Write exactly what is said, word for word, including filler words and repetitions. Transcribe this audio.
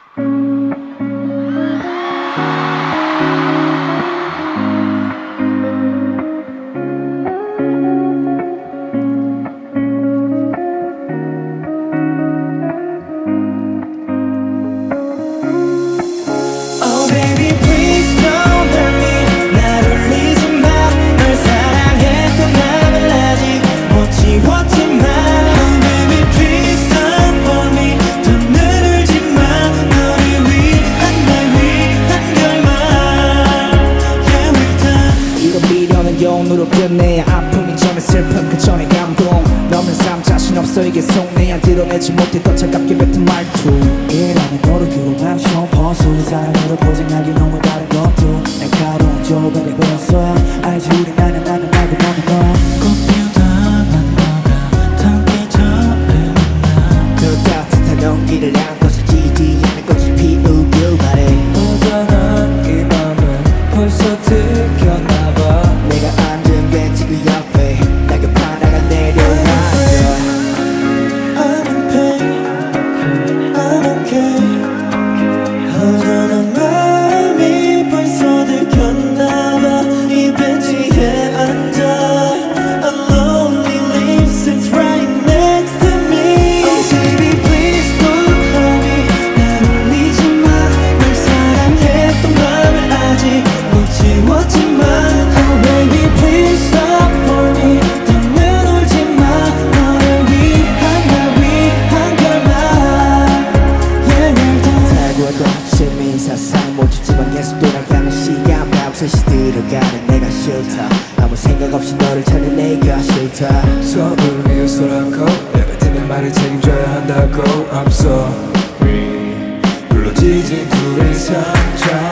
용으로 끝내 아픔이 전에 슬픔 그 전에 감동 너는 삶 자신 없어 이게 속내야 드러내지 못했던 차갑게 뱉은 말투 이라는 너를 규로한 슈퍼소 사람으로 포장하기 너무 다른 것도 날카로운 조각을 보였어야 알지 우리 나는 나는 알고 너는 너야 꽃피우다만 너가 담기 전에 만나 그 따뜻한 온기를 안고서 지지 않는 꽃을 피우길 바래 오잖아 이 맘은 벌써 들켰나봐 내가 앉은 벤치 그 옆에 낙엽 하나가 내려와 I'm in pain I'm okay 허전한 마음이 벌써 들켰나봐 이 벤치에 앉아 A lonely leaf sits right next to me Oh baby please don't hurt me 날 울리지 마널 사랑했던 맘을 아직 못 지웠지만 Oh baby please stop for me 더는 울지 마 너를 위한 날 위한 결말 Yeah we're done 살고도 심히 사상 못 주지만 계속 돌아가는 시간 밤새시 들어가는 내가 싫다 아무 생각 없이 너를 찾는 내가 싫다 수업을 위해서라고 내뱉는 말을 책임져야 한다고 I'm sorry 불러지진 둘의 상처